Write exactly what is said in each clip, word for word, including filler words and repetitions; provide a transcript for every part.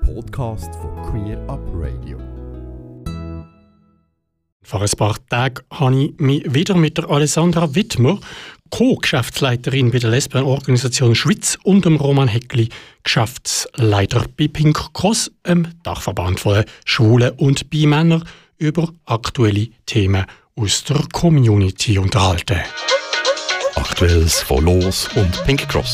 Podcast von Queer Up Radio. Vor ein paar Tagen habe ich mich wieder mit der Alessandra Wittmer, Co-Geschäftsleiterin bei der Lesbenorganisation Schweiz, und dem Roman Heckli, Geschäftsleiter bei Pink Cross, einem Dachverband von Schwulen und Bi-Männern, über aktuelle Themen aus der Community unterhalten. Aktuelles von Los und Pink Cross.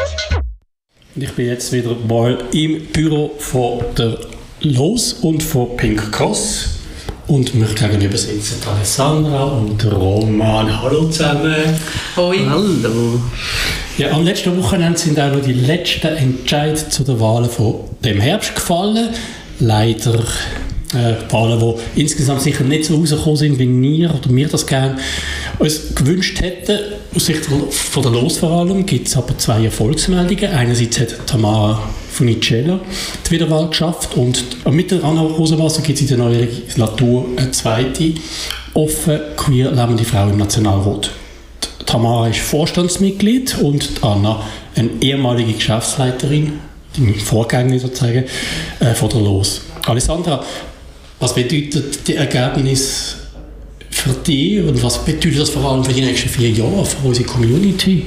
Ich bin jetzt wieder mal im Büro von der Los und von Pink Cross. Und mir gegenüber sitzen Alessandra und Roman. Hallo zusammen. Hoi. Hallo. Ja, am letzten Wochenende sind auch noch die letzten Entscheide zu den Wahlen von dem Herbst gefallen. Leider äh, Wahlen, die insgesamt sicher nicht so rausgekommen sind, wie wir oder wir das gerne uns gewünscht hätten. Aus Sicht von der Los vor allem gibt es aber zwei Erfolgsmeldungen. Einerseits hat Tamara Funiciella die Wiederwahl geschafft und mit der Anna Rosenwasser gibt es in der neuen Legislatur eine zweite offen queer lebende Frau im Nationalrat. Die Tamara ist Vorstandsmitglied und Anna eine ehemalige Geschäftsleiterin, die Vorgängerin sozusagen, äh, von der Los. Alessandra, was bedeutet die Ergebnisse für dich und was bedeutet das vor allem für die nächsten vier Jahre, für unsere Community?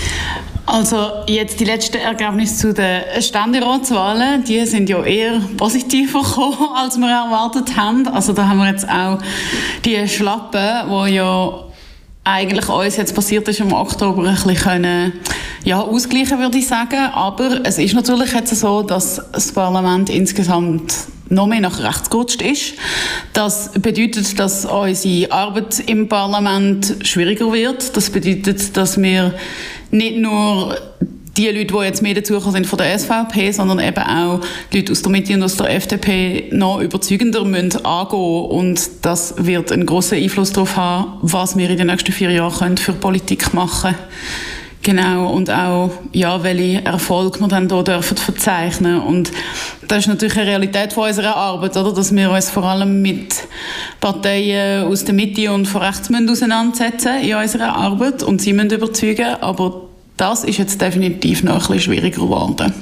Also jetzt die letzten Ergebnisse zu den Ständeratswahlen, die sind ja eher positiver gekommen, als wir erwartet haben. Also da haben wir jetzt auch die Schlappe, die ja eigentlich uns jetzt passiert ist im Oktober, ein bisschen können, ja, ausgleichen, würde ich sagen. Aber es ist natürlich jetzt so, dass das Parlament insgesamt noch mehr nach rechts gerutscht ist. Das bedeutet, dass unsere Arbeit im Parlament schwieriger wird. Das bedeutet, dass wir nicht nur die Leute, die jetzt mehr dazugekommen sind von der S V P, sondern eben auch die Leute aus der Mitte und aus der F D P noch überzeugender müssen angehen. Und das wird einen grossen Einfluss darauf haben, was wir in den nächsten vier Jahren können für Politik machen können. Genau, und auch, ja, welche Erfolge wir dann hier dürfen verzeichnen. Und das ist natürlich eine Realität von unserer Arbeit, oder? Dass wir uns vor allem mit Parteien aus der Mitte und von rechts müssen auseinandersetzen in unserer Arbeit und sie müssen überzeugen. Aber das ist jetzt definitiv noch ein bisschen schwieriger geworden.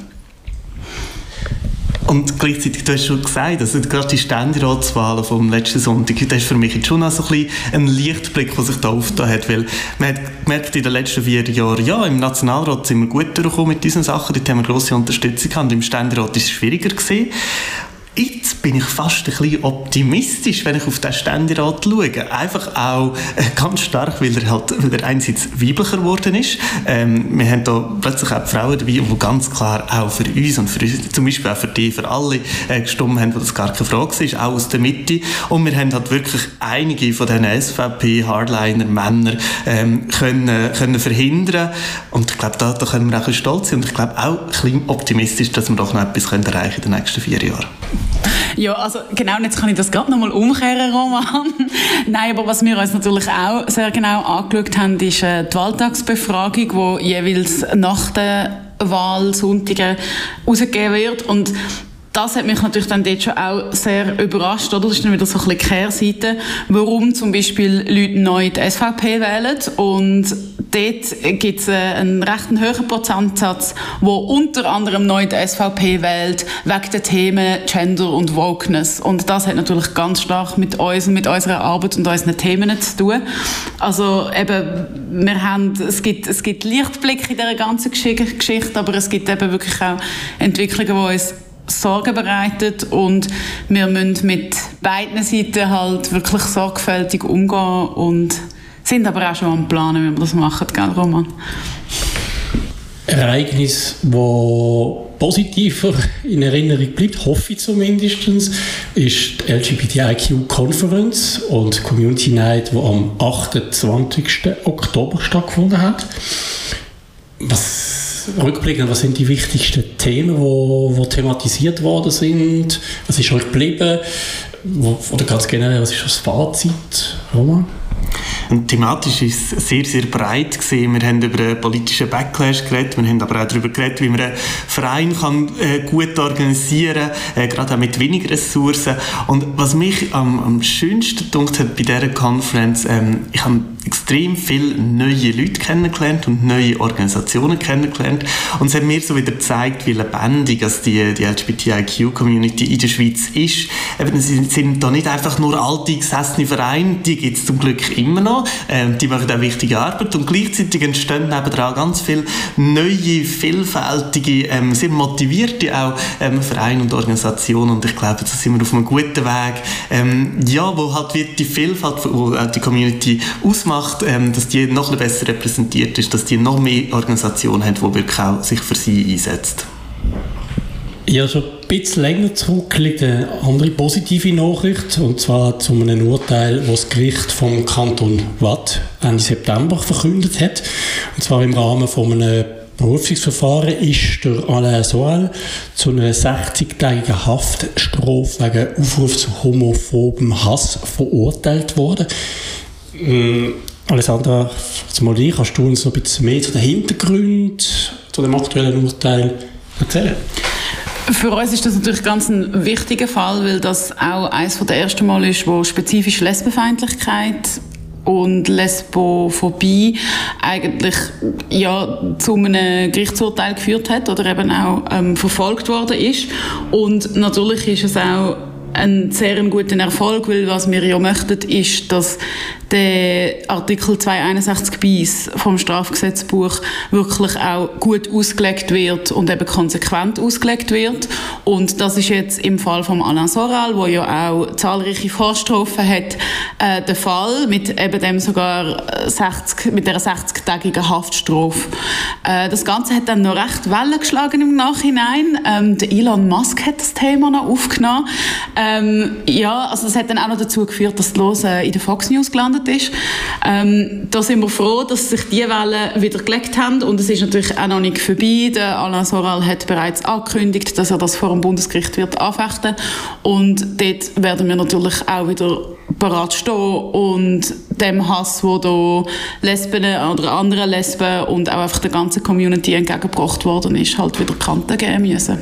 Und gleichzeitig, du hast schon gesagt, also gerade die Ständeratswahlen vom letzten Sonntag, das ist für mich jetzt schon auch so ein bisschen ein Lichtblick, der sich da aufgetan hat, weil man hat gemerkt, in den letzten vier Jahren, ja, im Nationalrat sind wir gut durchgekommen mit diesen Sachen, dort haben wir grosse Unterstützung gehabt, und im Ständerat ist es schwieriger gewesen. Jetzt bin ich fast ein bisschen optimistisch, wenn ich auf den Ständerat schaue. Einfach auch äh, ganz stark, weil er halt weil er einerseits weiblicher geworden ist. Ähm, wir haben da plötzlich auch Frauen dabei, die ganz klar auch für uns und für uns, zum Beispiel auch für die, für alle äh, gestimmt haben, wo das gar keine Frage war, auch aus der Mitte. Und wir haben halt wirklich einige von diesen S V P-Hardliner-Männern ähm, können, können verhindern. Und ich glaube, da, da können wir auch ein bisschen stolz sein. Und ich glaube auch ein bisschen optimistisch, dass wir doch noch etwas können erreichen in den nächsten vier Jahren. Ja, also genau, jetzt kann ich das gerade noch mal umkehren, Roman. Nein, aber was wir uns natürlich auch sehr genau angeschaut haben, ist äh, die Wahltagsbefragung, die jeweils nach der Wahl Sonntagen rausgegeben wird. Und das hat mich natürlich dann dort schon auch sehr überrascht, oder? Das ist dann wieder so ein bisschen die Kehrseite, warum zum Beispiel Leute neu die S V P wählen. Und dort gibt es einen recht hohen Prozentsatz, der unter anderem neu die S V P wählt, wegen der Themen Gender und Wokeness. Und das hat natürlich ganz stark mit uns und mit unserer Arbeit und unseren Themen zu tun. Also eben, wir haben, es gibt, es gibt Lichtblicke in dieser ganzen Geschichte, aber es gibt eben wirklich auch Entwicklungen, die uns Sorgen bereitet, und wir müssen mit beiden Seiten halt wirklich sorgfältig umgehen und sind aber auch schon am Planen, wie wir das machen, gell, Roman? Ereignis, das positiver in Erinnerung bleibt, hoffe ich zumindest, ist die L G B T I Q Conference und Community Night, die am achtundzwanzigsten Oktober stattgefunden hat. Was Rückblickend, was sind die wichtigsten Themen, die thematisiert worden sind? Was ist euch geblieben? Wo, oder ganz generell, was ist das Fazit, Roman? Und thematisch ist es sehr, sehr breit gewesen. Wir haben über einen politischen Backlash geredet, wir haben aber auch darüber geredet, wie man einen Verein kann, äh, gut organisieren kann, äh, gerade auch mit weniger Ressourcen. Und was mich am, am schönsten gedacht hat bei dieser Conference, ähm, ich habe extrem viele neue Leute kennengelernt und neue Organisationen kennengelernt. Und es hat mir so wieder gezeigt, wie lebendig also die, die L G B T I Q-Community in der Schweiz ist. Eben, sie sind da nicht einfach nur alte, gesessene Vereine, die gibt es zum Glück immer noch. Ähm, die machen auch wichtige Arbeit. Und gleichzeitig entstehen nebenan ganz viele neue, vielfältige, ähm, sehr motivierte auch ähm, Vereine und Organisationen. Und ich glaube, da sind wir auf einem guten Weg, ähm, ja, wo halt wird die Vielfalt, wo auch die Community ausmacht, ähm, dass die noch besser repräsentiert ist, dass die noch mehr Organisationen haben, die wirklich auch sich für sie einsetzt. Ja, schon ein bisschen länger zurück liegt eine andere positive Nachricht, und zwar zu einem Urteil, das das Gericht vom Kanton Waadt Ende September verkündet hat. Und zwar im Rahmen von einem Berufungsverfahren ist der Alain Soal zu einer sechzigtägigen Haftstrafe wegen Aufruf zu homophobem Hass verurteilt worden. Ähm, Alessandra, mal dich, kannst du uns noch ein bisschen mehr zu den Hintergründen zu dem aktuellen Urteil erzählen? Für uns ist das natürlich ganz ein wichtiger Fall, weil das auch eines der ersten Mal ist, wo spezifisch Lesbenfeindlichkeit und Lesbophobie eigentlich ja, zu einem Gerichtsurteil geführt hat oder eben auch ähm, verfolgt worden ist. Und natürlich ist es auch ein sehr guter Erfolg, weil was wir ja möchten, ist, dass der Artikel zweihunderteinundsechzig bis vom Strafgesetzbuch wirklich auch gut ausgelegt wird und eben konsequent ausgelegt wird. Und das ist jetzt im Fall von Alain Soral, wo ja auch zahlreiche Vorstrafen hat, äh, der Fall mit eben dem sogar sechzig, mit der sechzigtägigen Haftstrafe. Äh, das Ganze hat dann noch recht Wellen geschlagen im Nachhinein. Ähm, der Elon Musk hat das Thema noch aufgenommen. Ähm, ja, also das hat dann auch noch dazu geführt, dass die Los äh, in der Fox News gelandet ist. Ähm, da sind wir froh, dass sich die Wellen wieder gelegt haben, und es ist natürlich auch noch nicht vorbei. Der Alain Soral hat bereits angekündigt, dass er das vor dem Bundesgericht wird anfechten, und dort werden wir natürlich auch wieder parat stehen und dem Hass, der da Lesben oder anderen Lesben und auch einfach der ganzen Community entgegengebracht worden ist, halt wieder Kanten geben müssen.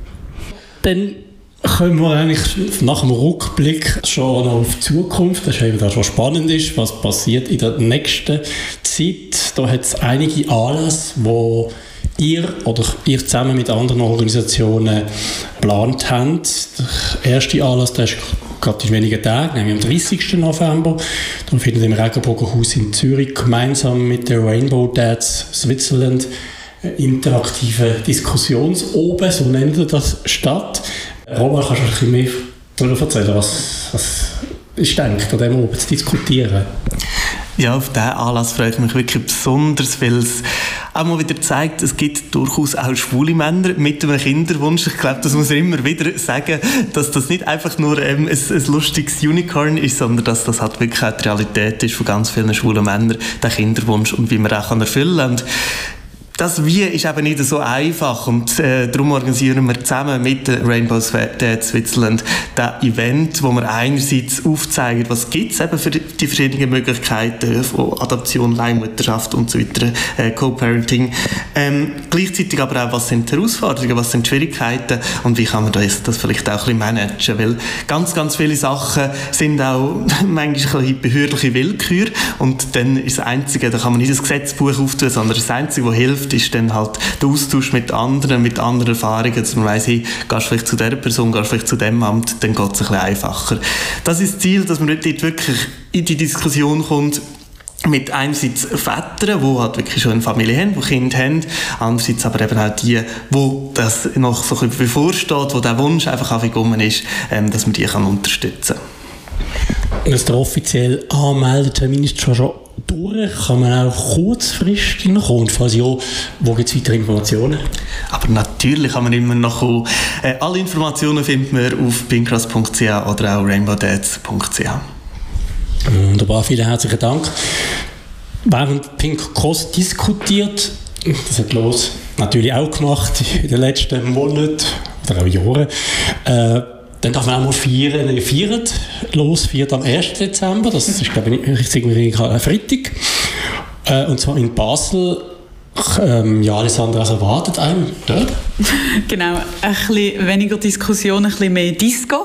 Dann können wir eigentlich nach dem Rückblick schon noch auf die Zukunft, das ist eben das, was spannend ist, was passiert in der nächsten Zeit. Da hat es einige Anlässe, wo ihr oder ihr zusammen mit anderen Organisationen geplant habt. Der erste Anlass, der ist gerade in wenigen Tagen, nämlich am dreißigsten November. Da findet im Regenbogenhaus in Zürich gemeinsam mit der Rainbow Dads Switzerland eine interaktive Diskussionsoben, so nennt ihr das, statt. Roman, kannst du ein bisschen mehr darüber erzählen, was, was ist denkt, an dem oben zu diskutieren? Ja, auf diesen Anlass freue ich mich wirklich besonders, weil es auch mal wieder zeigt, es gibt durchaus auch schwule Männer mit einem Kinderwunsch. Ich glaube, das muss man immer wieder sagen, dass das nicht einfach nur ähm, ein, ein lustiges Unicorn ist, sondern dass das halt wirklich auch die Realität ist von ganz vielen schwulen Männern, der Kinderwunsch, und wie man auch erfüllen kann. Und das Wie ist eben nicht so einfach, und äh, darum organisieren wir zusammen mit der Rainbow Dads Switzerland das Event, wo wir einerseits aufzeigen, was gibt es eben für die, die verschiedenen Möglichkeiten von Adoption, Leihmutterschaft und so weiter, äh, Co-Parenting. Ähm, gleichzeitig aber auch, was sind die Herausforderungen, was sind die Schwierigkeiten und wie kann man das, das vielleicht auch ein bisschen managen, weil ganz, ganz viele Sachen sind auch manchmal ein bisschen behördliche Willkür, und dann ist das Einzige, da kann man nicht das Gesetzbuch auftun, sondern das Einzige, was hilft, ist dann halt der Austausch mit anderen, mit anderen Erfahrungen, dass man weiss, hey, gehst du vielleicht zu dieser Person, gehst du vielleicht zu diesem Amt, dann geht es ein bisschen einfacher. Das ist das Ziel, dass man dort wirklich in die Diskussion kommt, mit einerseits Vätern, die halt wirklich schon eine Familie haben, die Kinder haben, andererseits aber eben auch die, wo das noch so ein bisschen bevorsteht, wo der Wunsch einfach aufgekommen ist, ähm, dass man die kann unterstützen kann. Dass der offizielle Anmeldetermin ist schon schon durch, kann man auch kurzfristig noch kommen. Und falls ja, wo gibt es weitere Informationen? Aber natürlich kann man immer noch kommen. Äh, alle Informationen findet man auf pinkcross punkt c h oder auch rainbow dads punkt c h. Wunderbar, vielen herzlichen Dank. Während Pink Cross diskutiert, das hat Los natürlich auch gemacht in den letzten Monaten oder auch Jahren, äh, Dann darf man auch mal feiern. Ihr feiert los, feiert am ersten Dezember. Das ist, glaube ich, irgendwie ein Freitag. Äh, und zwar in Basel. Ähm, ja, Alessandra, was erwartet einem dort? Genau, ein bisschen weniger Diskussion, ein bisschen mehr Disco.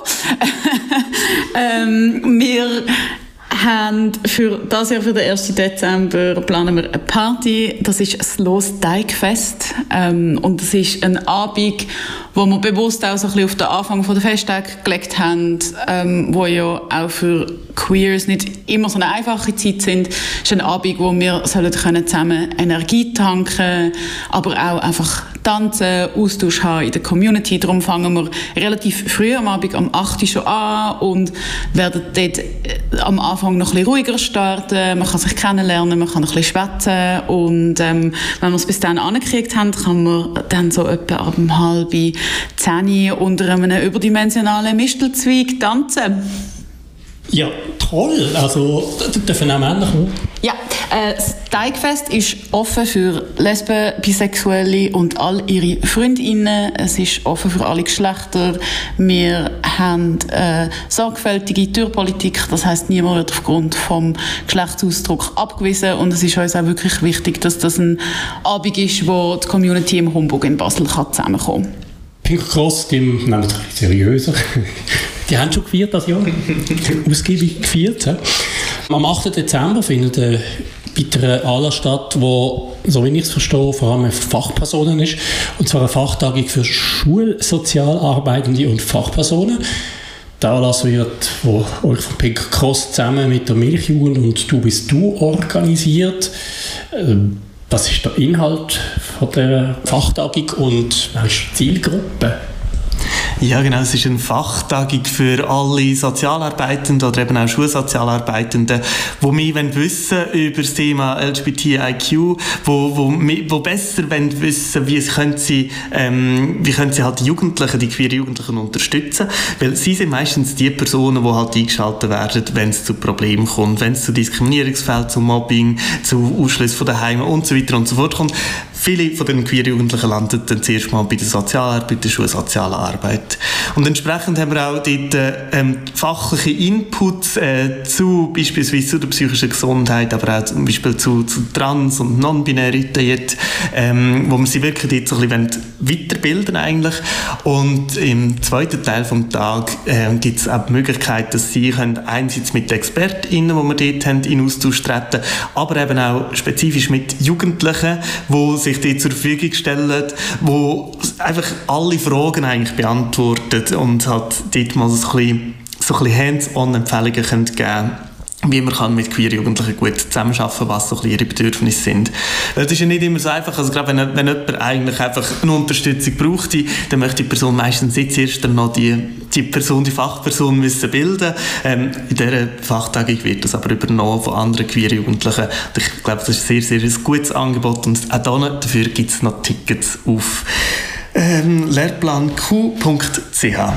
ähm, wir haben für das Jahr, für den ersten Dezember, planen wir eine Party. Das ist das Los Teigfest. Ähm, und das ist ein Abend, wo wir bewusst auch so ein bisschen auf den Anfang der Festtage gelegt haben, ähm, wo ja auch für Queers nicht immer so eine einfache Zeit sind. Es ist ein Abend, wo wir sollen können zusammen Energie tanken, aber auch einfach tanzen, Austausch haben in der Community. Darum fangen wir relativ früh am Abend, um acht Uhr schon an und werden dort am Anfang noch ein bisschen ruhiger starten. Man kann sich kennenlernen, man kann ein bisschen schwätzen und ähm, wenn wir es bis dann angekriegt haben, kann man dann so etwa ab um halb zehn unter einem überdimensionalen Mistelzweig tanzen. Ja, toll. Also, dürfen auch Männer kommen? Ja, äh, das Teigfest ist offen für Lesben, Bisexuelle und all ihre Freundinnen. Es ist offen für alle Geschlechter. Wir haben äh, sorgfältige Türpolitik. Das heisst, niemand wird aufgrund vom Geschlechtsausdruck abgewiesen. Und es ist uns auch wirklich wichtig, dass das ein Abend ist, wo die Community im Humbug in Basel kann zusammenkommen kann. Pink Cross, die nehmen wir ein bisschen seriöser. Die haben schon gefeiert das Jahr. Ausgiebig gefeiert. Ja. Am achten Dezember findet ein weiterer Anlass statt, wo, so wie ich es verstehe, vor allem Fachpersonen ist. Und zwar eine Fachtagung für Schulsozialarbeitende und Fachpersonen. Der Anlass wird, wo euch von Pink Cross zusammen mit der Milchjugend und Du bist du organisiert. Was ist der Inhalt von der Fachtagung und was ist die Zielgruppe? Ja, genau. Es ist eine Fachtagung für alle Sozialarbeitenden oder eben auch Schulsozialarbeitenden, die mehr wissen über das Thema L G B T I Q, wo, wo, wo besser wissen, wie können sie, ähm, wie können sie halt die Jugendlichen, die queeren Jugendlichen unterstützen, weil sie sind meistens die Personen, die halt eingeschaltet werden, wenn es zu Problemen kommt, wenn es zu Diskriminierungsfällen, zu Mobbing, zu Ausschluss von den Heimen und so weiter und so fort kommt. Viele von den queeren Jugendlichen landen dann zuerst mal bei der Sozialarbeit, der schulsozialen Arbeit. Und entsprechend haben wir auch dort ähm, fachliche Inputs äh, zu beispielsweise zu der psychischen Gesundheit, aber auch zum Beispiel zu, zu Trans- und Non-Binarität, ähm, wo wir sie wirklich dort so ein bisschen weiterbilden eigentlich. Und im zweiten Teil des Tages äh, gibt es auch die Möglichkeit, dass sie können einerseits mit den ExpertInnen, die wir dort haben, in Austausch treten, aber eben auch spezifisch mit Jugendlichen, die sich dort zur Verfügung stellen, wo einfach alle Fragen eigentlich beantwortet und halt dort mal so ein bisschen, so ein bisschen Hands-on-Empfehlungen geben können, wie man kann mit queeren Jugendlichen gut zusammenarbeiten kann, was so ein bisschen ihre Bedürfnisse sind. Weil es ist ja nicht immer so einfach, also gerade wenn, wenn jemand eigentlich einfach eine Unterstützung braucht, dann möchte die Person meistens jetzt erst dann noch die, die Person, die Fachperson müssen bilden. Ähm, in dieser Fachtagung wird das aber übernommen von anderen queeren Jugendlichen. Und ich glaube, das ist sehr, sehr ein gutes Angebot und auch dafür gibt es noch Tickets auf ähm, lehrplan q punkt c h.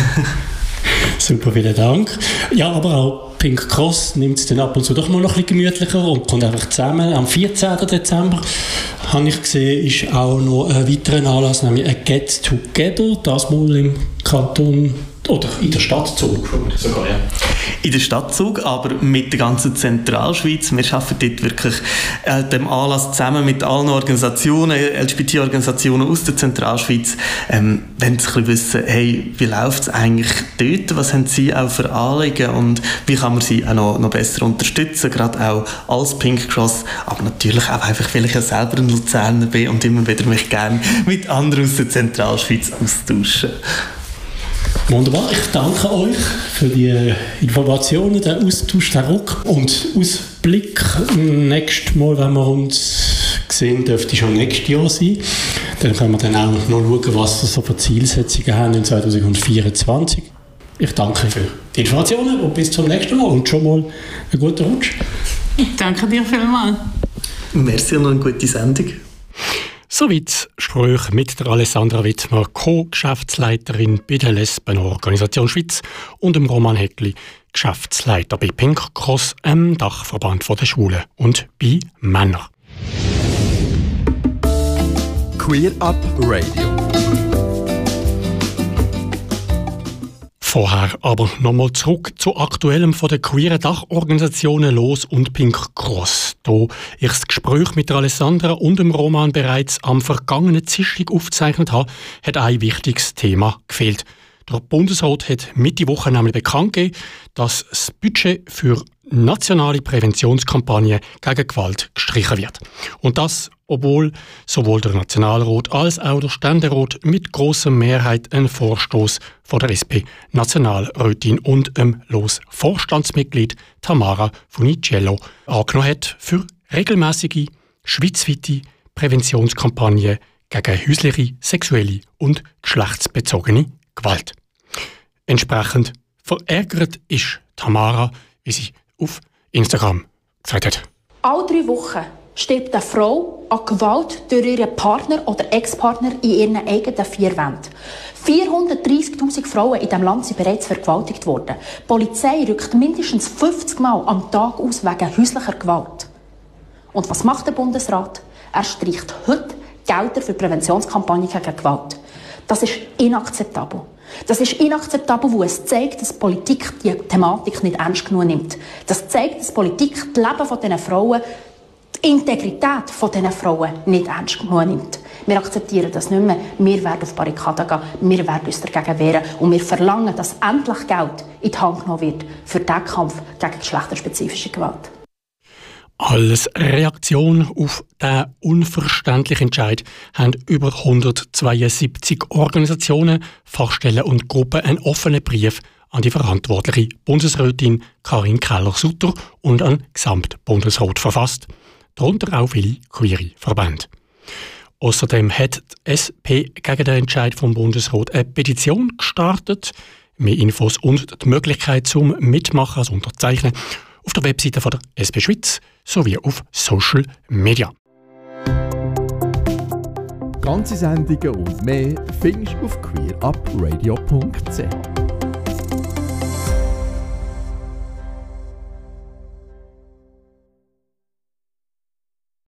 Super, vielen Dank. Ja, aber auch Pink Cross nimmt es dann ab und zu doch mal noch ein bisschen gemütlicher und kommt einfach zusammen. Am vierzehnten Dezember, habe ich gesehen, ist auch noch ein weiterer Anlass, nämlich ein Get Together, das mal im Kanton oder in der Stadt Zug sogar, ja. In der Stadt Zug, aber mit der ganzen Zentralschweiz. Wir arbeiten dort wirklich äh, dem Anlass zusammen mit allen Organisationen, L G B T-Organisationen aus der Zentralschweiz, ähm, wenn sie ein bisschen wissen, hey, wie läuft es eigentlich dort, was haben sie auch für Anliegen und wie kann man sie auch noch, noch besser unterstützen, gerade auch als Pink Cross, aber natürlich auch einfach, weil ich ja selber ein Luzerner bin und immer wieder mich gerne mit anderen aus der Zentralschweiz austauschen. Wunderbar, ich danke euch für die Informationen, den Austausch, den Ruck und Ausblick. Nächstes Mal, wenn wir uns sehen, dürfte schon nächstes Jahr sein. Dann können wir dann auch noch schauen, was wir so für Zielsetzungen haben in zwanzig vierundzwanzig. Ich danke für die Informationen und bis zum nächsten Mal und schon mal einen guten Rutsch. Ich danke dir vielmals. Merci und noch eine gute Sendung. Soweit Gespräch mit der Alessandra Wittmer, Co-Geschäftsleiterin bei der Lesbenorganisation Schweiz und dem Roman Heckli, Geschäftsleiter bei Pink Cross, einem Dachverband der Schwulen und bei Männern. Queer Up Radio. Vorher aber nochmal zurück zu Aktuellem von den queeren Dachorganisationen Los und Pink Cross. Da ich das Gespräch mit Alessandra und dem Roman bereits am vergangenen Dienstag aufgezeichnet habe, hat ein wichtiges Thema gefehlt. Der Bundesrat hat Mitte Woche nämlich bekannt gegeben, dass das Budget für nationale Präventionskampagnen gegen Gewalt gestrichen wird. Und das, obwohl sowohl der Nationalrat als auch der Ständerat mit grosser Mehrheit einen Vorstoß von der S P-Nationalrätin und dem Los-Vorstandsmitglied Tamara Funicello angenommen hat für regelmäßige schweizweite Präventionskampagnen gegen häusliche, sexuelle und geschlechtsbezogene Gewalt. Entsprechend verärgert ist Tamara, wie sie auf Instagram gesagt hat. Alle drei Wochen stirbt eine Frau an Gewalt durch ihren Partner oder Ex-Partner in ihren eigenen vier Wänden. vierhundertdreissigtausend Frauen in diesem Land sind bereits vergewaltigt worden. Die Polizei rückt mindestens fünfzig Mal am Tag aus wegen häuslicher Gewalt. Und was macht der Bundesrat? Er streicht heute Gelder für Präventionskampagnen gegen Gewalt. Das ist inakzeptabel. Das ist inakzeptabel, weil es zeigt, dass die Politik die Thematik nicht ernst genug nimmt. Das zeigt, dass die Politik das Leben dieser Frauen, die Integrität dieser Frauen nicht ernst genug nimmt. Wir akzeptieren das nicht mehr. Wir werden auf Barrikaden gehen, wir werden uns dagegen wehren und wir verlangen, dass endlich Geld in die Hand genommen wird für den Kampf gegen geschlechterspezifische Gewalt. Als Reaktion auf diesen unverständlichen Entscheid haben über hundertzweiundsiebzig Organisationen, Fachstellen und Gruppen einen offenen Brief an die verantwortliche Bundesrätin Karin Keller-Sutter und an den Gesamtbundesrat verfasst, darunter auch viele queere Verbände. Außerdem hat die S P gegen den Entscheid vom Bundesrat eine Petition gestartet. Mehr Infos und die Möglichkeit zum Mitmachen, also Unterzeichnen, auf der Webseite von der S P Schweiz sowie auf Social Media. Ganze Sendungen und mehr findest du auf queer up radio punkt c h.